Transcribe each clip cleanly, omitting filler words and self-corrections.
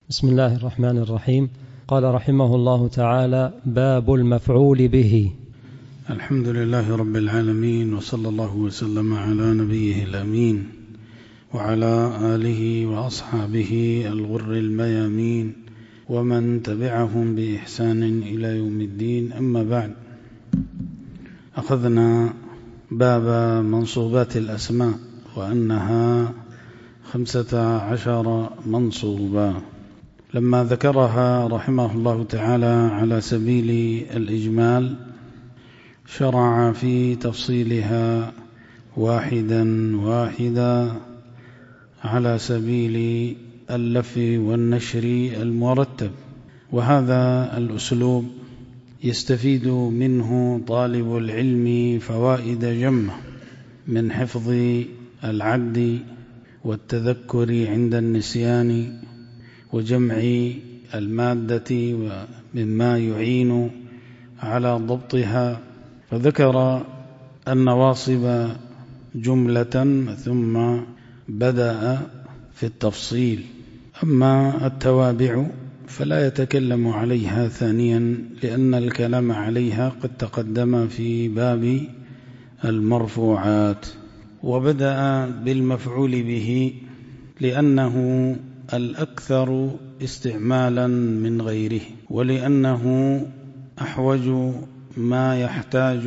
بسم الله الرحمن الرحيم. قال رحمه الله تعالى: باب المفعول به. الحمد لله رب العالمين، وصلى الله وسلم على نبيه الأمين وعلى آله وأصحابه الغر الميامين ومن تبعهم بإحسان إلى يوم الدين. أما بعد، أخذنا باب منصوبات الأسماء وأنها 15 منصوبة. لما ذكرها رحمه الله تعالى على سبيل الإجمال، شرع في تفصيلها واحدا على سبيل اللف والنشر المرتب، وهذا الأسلوب يستفيد منه طالب العلم فوائد جمة من حفظ العد والتذكر عند النسيان وجمع المادة ومما يعين على ضبطها. فذكر النواصب جملة ثم بدأ في التفصيل. أما التوابع فلا يتكلم عليها ثانيا، لأن الكلام عليها قد تقدم في باب المرفوعات. وبدأ بالمفعول به لأنه الأكثر استعمالا من غيره، ولأنه أحوج ما يحتاج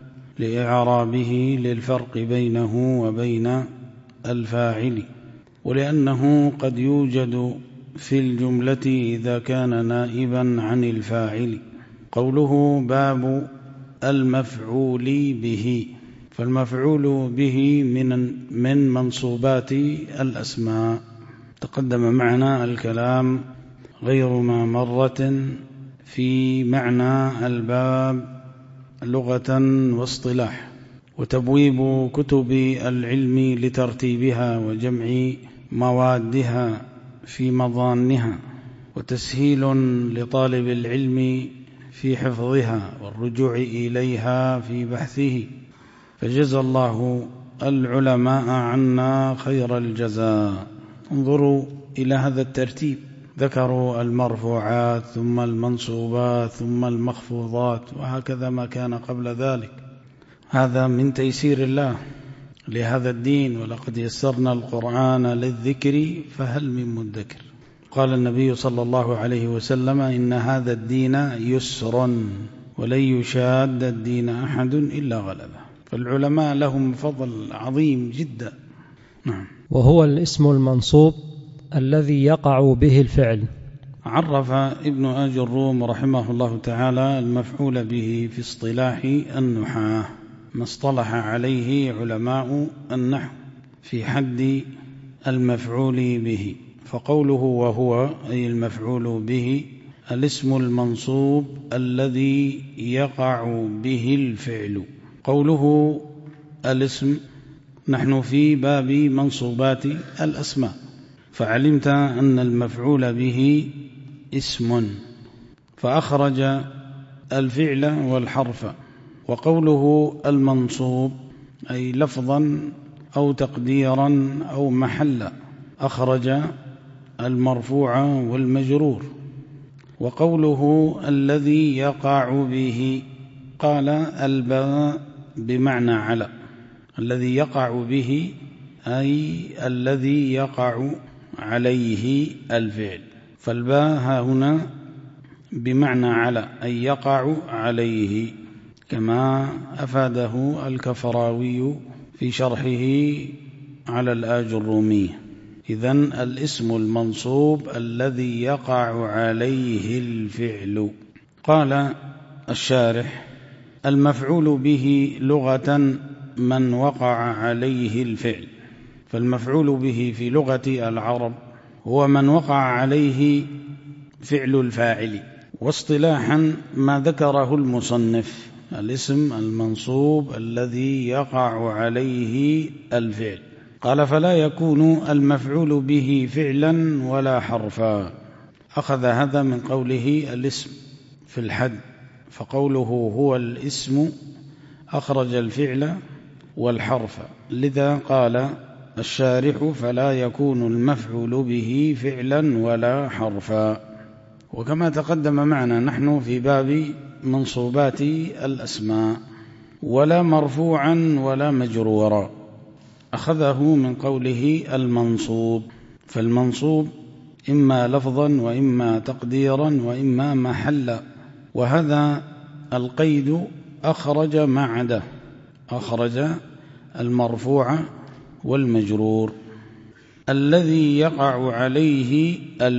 لإعرابه للفرق بينه وبين الفاعل، ولأنه قد يوجد في الجملة إذا كان نائبا عن الفاعل. قوله باب المفعول به، فالمفعول به من منصوبات الأسماء. تقدم معنا الكلام غير ما مرة في معنى الباب لغة واصطلاح، وتبويب كتب العلم لترتيبها وجمع موادها في مظانها، وتسهيل لطالب العلم في حفظها والرجوع إليها في بحثه. فجزى الله العلماء عنا خير الجزاء. انظروا إلى هذا الترتيب، ذكروا المرفوعات ثم المنصوبات ثم المخفوضات، وهكذا ما كان قبل ذلك. هذا من تيسير الله لهذا الدين، ولقد يسرنا القرآن للذكر فهل من مدكر. قال النبي صلى الله عليه وسلم: إن هذا الدين يسر ولن يشاد الدين أحد إلا غلبه. فالعلماء لهم فضل عظيم جدا. نعم. وهو الاسم المنصوب الذي يقع به الفعل. عرف ابن آج الروم رحمه الله تعالى المفعول به في اصطلاح النحاة، ما اصطلح عليه علماء النحو في حد المفعول به. فقوله وهو أي المفعول به الاسم المنصوب الذي يقع به الفعل. قوله الاسم، نحن في باب منصوبات الأسماء، فعلمت أن المفعول به اسم فأخرج الفعل والحرف. وقوله المنصوب أي لفظا أو تقديرا أو محلا، أخرج المرفوع والمجرور. وقوله الذي يقع به، قال الباء بمعنى على، الذي يقع به أي الذي يقع عليه الفعل. فالباء هنا بمعنى على أي يقع عليه، كما أفاده الكفراوي في شرحه على الآج الرومية. إذن الاسم المنصوب الذي يقع عليه الفعل. قال الشارح: المفعول به لغة من وقع عليه الفعل. فالمفعول به في لغة العرب هو من وقع عليه فعل الفاعل. واصطلاحا ما ذكره المصنف، الاسم المنصوب الذي يقع عليه الفعل. قال: فلا يكون المفعول به فعلا ولا حرفا. أخذ هذا من قوله الاسم في الحد، فقوله هو الاسم أخرج الفعل والحرف، لذا قال الشارح فلا يكون المفعول به فعلا ولا حرفا. وكما تقدم معنا نحن في باب منصوبات الأسماء، ولا مرفوعا ولا مجرورا، أخذه من قوله المنصوب. فالمنصوب إما لفظا وإما تقديرا وإما محلا، وهذا القيد أخرج ما عداه، أخرج المرفوع والمجرور. الذي يقع عليه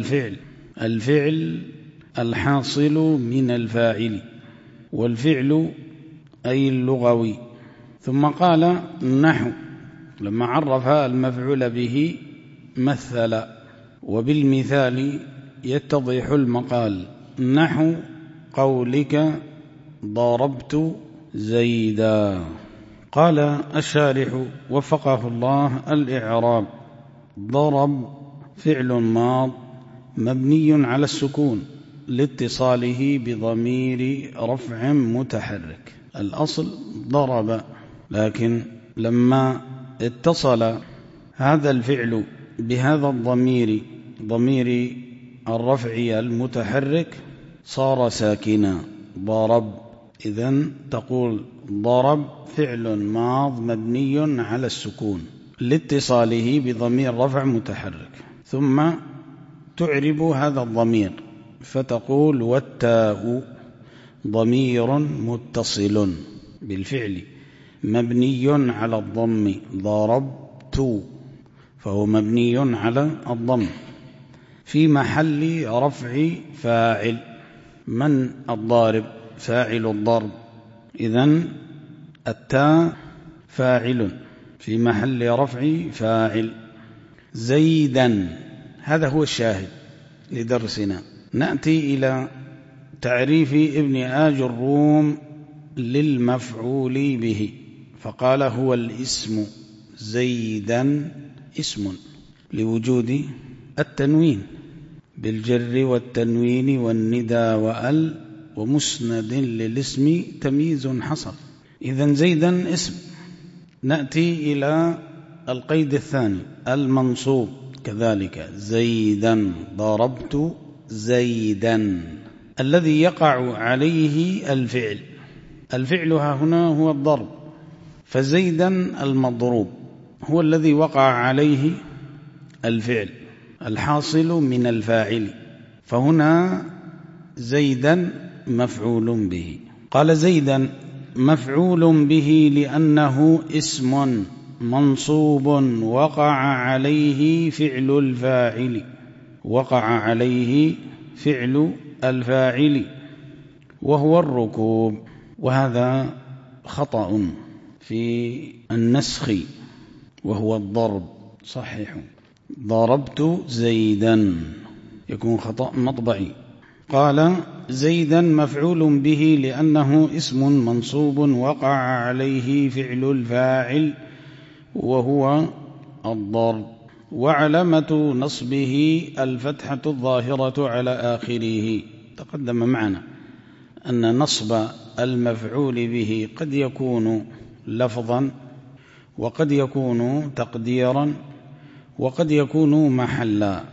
الفعل الحاصل من الفاعل، والفعل أي اللغوي. ثم قال نحو، لما عرف المفعول به مثل، وبالمثال يتضح المقال، نحو قولك ضربت زيدا. قال الشارح وفقه الله الإعراب: ضرب فعل ماض مبني على السكون لاتصاله بضمير رفع متحرك. الأصل ضرب، لكن لما اتصل هذا الفعل بهذا الضمير، ضمير الرفع المتحرك، صار ساكنا، ضرب. إذن تقول ضرب فعل ماض مبني على السكون لاتصاله بضمير رفع متحرك، ثم تعرب هذا الضمير فتقول والتاء ضمير متصل بالفعل مبني على الضم، ضربت فهو مبني على الضم، في محل رفع فاعل. من الضارب؟ فاعل الضرب، إذن التاء فاعل في محل رفع فاعل. زيدا، هذا هو الشاهد لدرسنا. نأتي إلى تعريف ابن آج الروم للمفعول به، فقال هو الاسم. زيدا اسم لوجود التنوين بالجر والتنوين والندى وأل، ومسند للاسم تمييز حصل. إذن زيدا اسم. نأتي إلى القيد الثاني المنصوب كذلك، زيدا ضربت زيدا، الذي يقع عليه الفعل ها هنا هو الضرب، فزيدا المضروب هو الذي وقع عليه الفعل الحاصل من الفاعل، فهنا زيدا مفعول به. قال زيدا مفعول به لأنه اسم منصوب وقع عليه فعل الفاعل، وقع عليه فعل الفاعل وهو الركوب. وهذا خطأ في النسخ وهو الضرب، صحيح ضربت زيدا يكون خطأ مطبعي. قال زيدا مفعول به لأنه اسم منصوب وقع عليه فعل الفاعل وهو الضرب، وعلامة نصبه الفتحة الظاهرة على آخره. تقدم معنا أن نصب المفعول به قد يكون لفظا، وقد يكون تقديرا، وقد يكون محلا،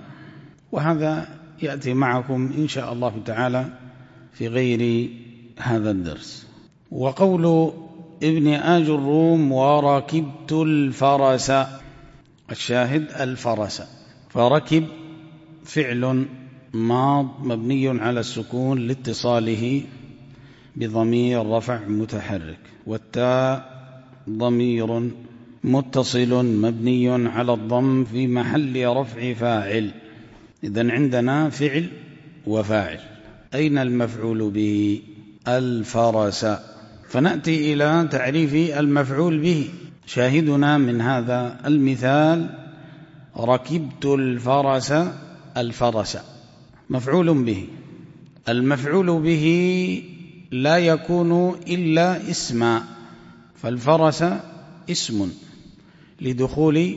وهذا يأتي معكم إن شاء الله تعالى في غير هذا الدرس. وقول ابن آج الروم وركبت الفرس، الشاهد الفرس، فركب فعل ماض مبني على السكون لاتصاله بضمير رفع متحرك، والتاء ضمير متصل مبني على الضم في محل رفع فاعل. إذن عندنا فعل وفاعل. أين المفعول به؟ الفرس. فنأتي إلى تعريف المفعول به. شاهدنا من هذا المثال ركبت الفرس، الفرس مفعول به. المفعول به لا يكون إلا اسما، فالفرس اسم لدخول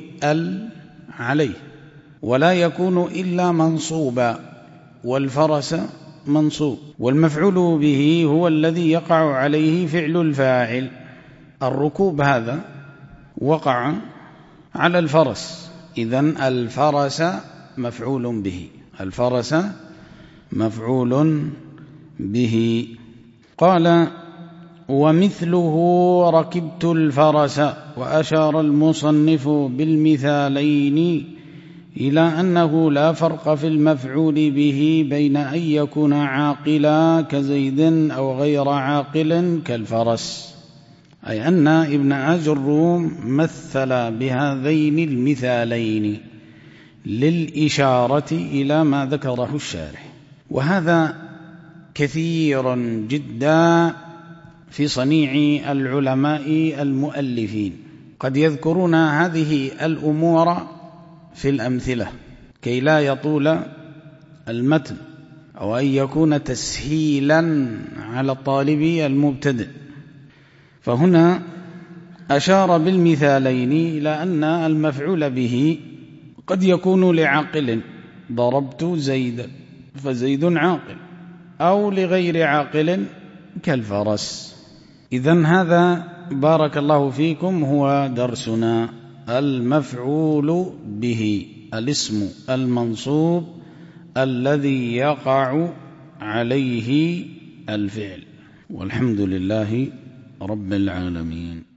عليه، ولا يكون إلا منصوبا، والفرس منصوب. والمفعول به هو الذي يقع عليه فعل الفاعل. الركوب هذا وقع على الفرس. إذن الفرس مفعول به، الفرس مفعول به. قال ومثله ركبت الفرس. وأشار المصنف بالمثالين إلى أنه لا فرق في المفعول به بين أن يكون عاقلا كزيد أو غير عاقل كالفرس، أي أن ابن أجروم مثل بهذين المثالين للإشارة إلى ما ذكره الشارح. وهذا كثير جدا في صنيع العلماء المؤلفين، قد يذكرون هذه الأمور في الأمثلة كي لا يطول المتن، أو أن يكون تسهيلا على الطالب المبتدئ. فهنا أشار بالمثالين إلى أن المفعول به قد يكون لعاقل، ضربت زيدا فزيد عاقل، أو لغير عاقل كالفرس. إذن هذا بارك الله فيكم هو درسنا، المفعول به، الاسم المنصوب الذي يقع عليه الفعل. والحمد لله رب العالمين.